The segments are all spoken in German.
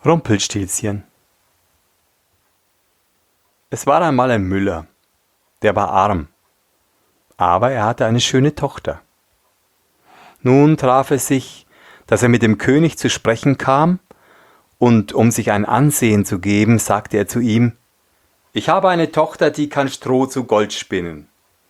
Rumpelstilzchen. Es war einmal ein Müller, der war arm, aber er hatte eine schöne Tochter. Nun traf es sich, dass er mit dem König zu sprechen kam, und um sich ein Ansehen zu geben, sagte er zu ihm: »Ich habe eine Tochter, die kann Stroh zu Gold spinnen.«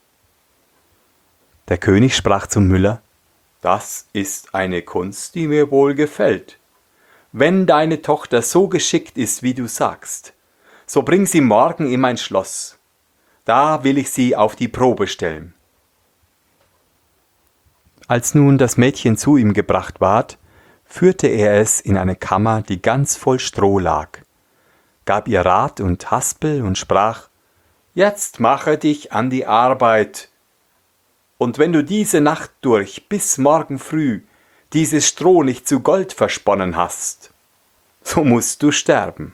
Der König sprach zum Müller: »Das ist eine Kunst, die mir wohl gefällt. Wenn deine Tochter so geschickt ist, wie du sagst, so bring sie morgen in mein Schloss. Da will ich sie auf die Probe stellen.« Als nun das Mädchen zu ihm gebracht ward, führte er es in eine Kammer, die ganz voll Stroh lag, gab ihr Rat und Haspel und sprach: »Jetzt mache dich an die Arbeit, und wenn du diese Nacht durch bis morgen früh dieses Stroh nicht zu Gold versponnen hast, so musst du sterben.«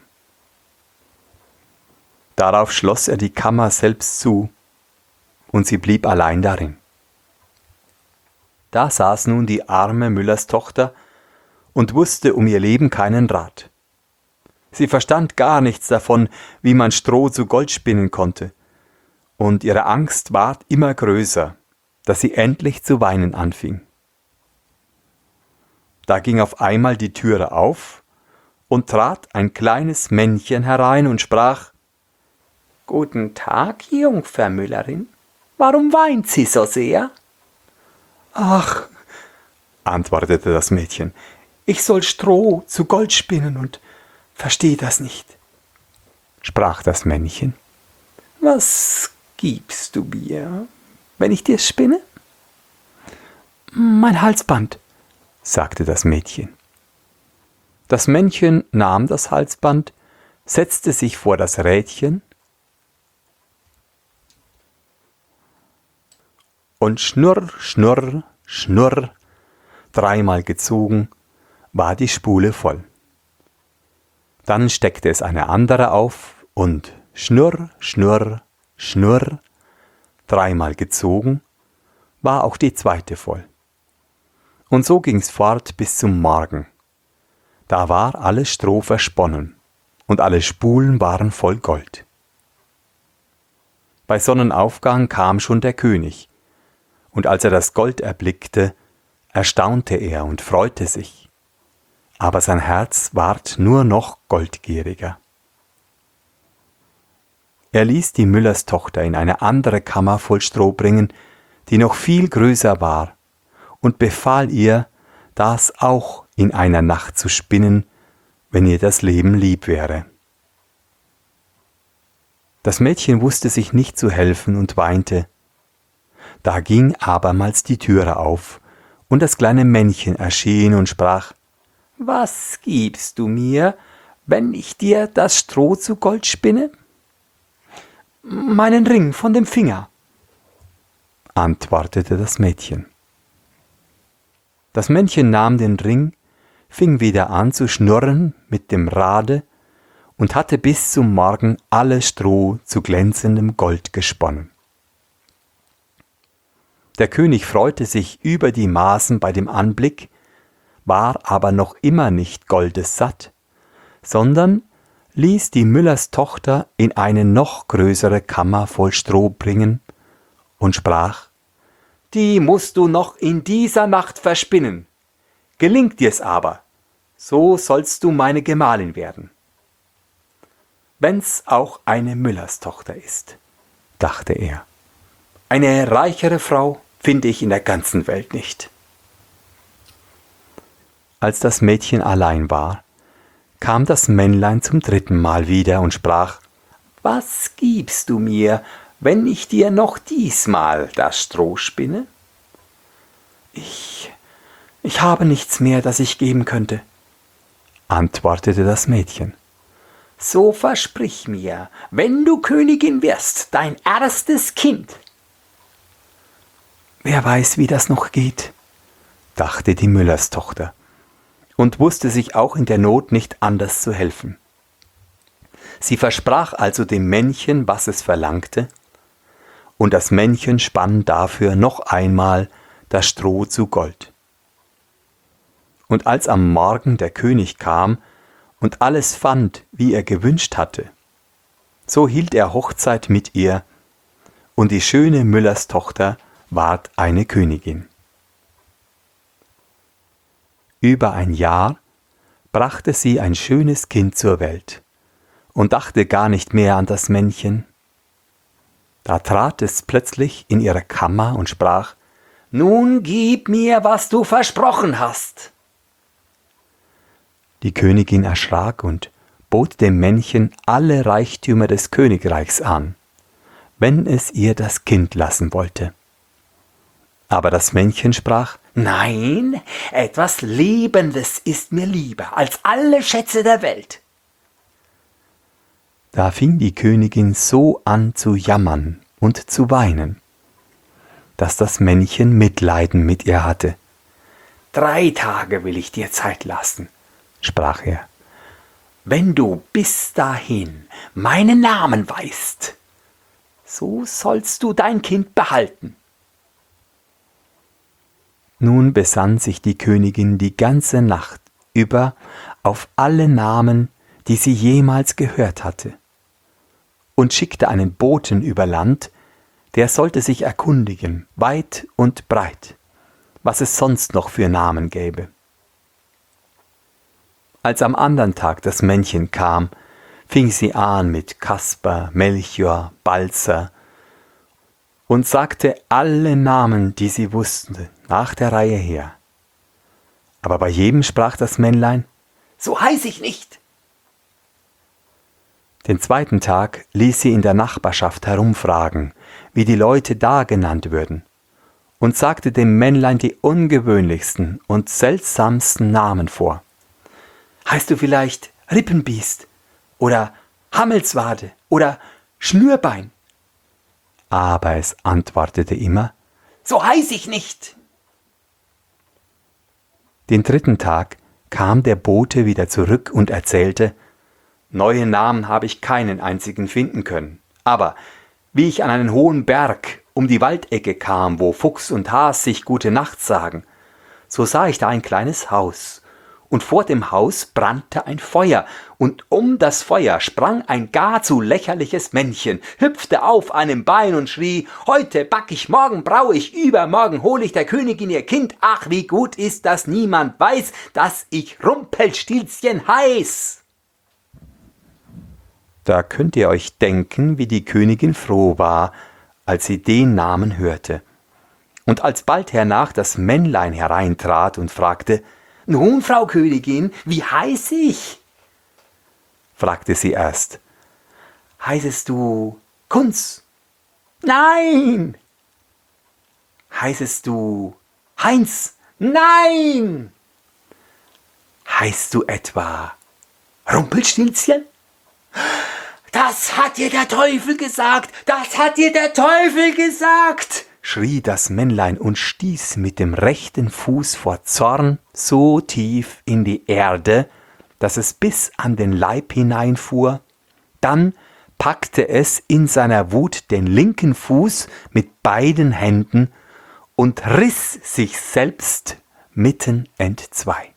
Darauf schloss er die Kammer selbst zu, und sie blieb allein darin. Da saß nun die arme Müllerstochter und wusste um ihr Leben keinen Rat. Sie verstand gar nichts davon, wie man Stroh zu Gold spinnen konnte, und ihre Angst ward immer größer, dass sie endlich zu weinen anfing. Da ging auf einmal die Türe auf, und trat ein kleines Männchen herein und sprach: »Guten Tag, Jungfer Müllerin. Warum weint sie so sehr?« »Ach«, antwortete das Mädchen, »ich soll Stroh zu Gold spinnen und verstehe das nicht.« Sprach das Männchen: »Was gibst du mir, wenn ich dir's spinne?« »Mein Halsband«, sagte das Mädchen. Das Männchen nahm das Halsband, setzte sich vor das Rädchen und schnurr, schnurr, schnurr, dreimal gezogen, war die Spule voll. Dann steckte es eine andere auf und schnurr, schnurr, schnurr, dreimal gezogen, war auch die zweite voll. Und so ging's fort bis zum Morgen. Da war alles Stroh versponnen, und alle Spulen waren voll Gold. Bei Sonnenaufgang kam schon der König, und als er das Gold erblickte, erstaunte er und freute sich, aber sein Herz ward nur noch goldgieriger. Er ließ die Müllerstochter in eine andere Kammer voll Stroh bringen, die noch viel größer war, und befahl ihr, das auch in einer Nacht zu spinnen, wenn ihr das Leben lieb wäre. Das Mädchen wusste sich nicht zu helfen und weinte. Da ging abermals die Türe auf, und das kleine Männchen erschien und sprach: »Was gibst du mir, wenn ich dir das Stroh zu Gold spinne?« »Meinen Ring von dem Finger«, antwortete das Mädchen. Das Männchen nahm den Ring, fing wieder an zu schnurren mit dem Rade und hatte bis zum Morgen alles Stroh zu glänzendem Gold gesponnen. Der König freute sich über die Maßen bei dem Anblick, war aber noch immer nicht goldessatt, sondern ließ die Müllerstochter in eine noch größere Kammer voll Stroh bringen und sprach: »Die musst du noch in dieser Nacht verspinnen. Gelingt dir's aber, so sollst du meine Gemahlin werden.« »Wenn's auch eine Müllerstochter ist«, dachte er. »Eine reichere Frau finde ich in der ganzen Welt nicht.« Als das Mädchen allein war, kam das Männlein zum dritten Mal wieder und sprach: »Was gibst du mir, wenn ich dir noch diesmal das Stroh spinne?« Ich habe nichts mehr, das ich geben könnte«, antwortete das Mädchen. »So versprich mir, wenn du Königin wirst, dein erstes Kind.« »Wer weiß, wie das noch geht«, dachte die Müllerstochter und wusste sich auch in der Not nicht anders zu helfen. Sie versprach also dem Männchen, was es verlangte, und das Männchen spann dafür noch einmal das Stroh zu Gold. Und als am Morgen der König kam und alles fand, wie er gewünscht hatte. So hielt er Hochzeit mit ihr, und die schöne Müllerstochter ward eine Königin. Über ein Jahr brachte sie ein schönes Kind zur Welt und dachte gar nicht mehr an das Männchen. Da trat es plötzlich in ihre Kammer und sprach: »Nun gib mir, was du versprochen hast.« Die Königin erschrak und bot dem Männchen alle Reichtümer des Königreichs an, wenn es ihr das Kind lassen wollte. Aber das Männchen sprach: »Nein, etwas Lebendes ist mir lieber als alle Schätze der Welt.« Da fing die Königin so an zu jammern und zu weinen, dass das Männchen Mitleiden mit ihr hatte. »3 Tage will ich dir Zeit lassen«, sprach er, »wenn du bis dahin meinen Namen weißt, so sollst du dein Kind behalten.« Nun besann sich die Königin die ganze Nacht über auf alle Namen, die sie jemals gehört hatte, und schickte einen Boten über Land, der sollte sich erkundigen, weit und breit, was es sonst noch für Namen gäbe. Als am andern Tag das Männchen kam, fing sie an mit Kasper, Melchior, Balzer und sagte alle Namen, die sie wusste, nach der Reihe her. Aber bei jedem sprach das Männlein: »So heiß ich nicht.« Den 2. Tag ließ sie in der Nachbarschaft herumfragen, wie die Leute da genannt würden, und sagte dem Männlein die ungewöhnlichsten und seltsamsten Namen vor. »Heißt du vielleicht Rippenbiest oder Hammelswade oder Schnürbein?« Aber es antwortete immer: »So heiß ich nicht.« Den 3. Tag kam der Bote wieder zurück und erzählte: »Neue Namen habe ich keinen einzigen finden können, aber wie ich an einen hohen Berg um die Waldecke kam, wo Fuchs und Has sich gute Nacht sagen, so sah ich da ein kleines Haus, und vor dem Haus brannte ein Feuer, und um das Feuer sprang ein gar zu lächerliches Männchen, hüpfte auf einem Bein und schrie: »Heute back ich, morgen brau ich, übermorgen hol ich der Königin ihr Kind, ach wie gut ist, dass niemand weiß, dass ich Rumpelstilzchen heiß!« Da könnt ihr euch denken, wie die Königin froh war, als sie den Namen hörte. Und als bald hernach das Männlein hereintrat und fragte: »Nun, Frau Königin, wie heiß ich?« fragte sie erst: »Heißest du Kunz?« »Nein!« »Heißest du Heinz?« »Nein!« »Heißt du etwa Rumpelstilzchen?« »Das hat dir der Teufel gesagt! Das hat dir der Teufel gesagt!« schrie das Männlein und stieß mit dem rechten Fuß vor Zorn so tief in die Erde, dass es bis an den Leib hineinfuhr. Dann packte es in seiner Wut den linken Fuß mit beiden Händen und riss sich selbst mitten entzwei.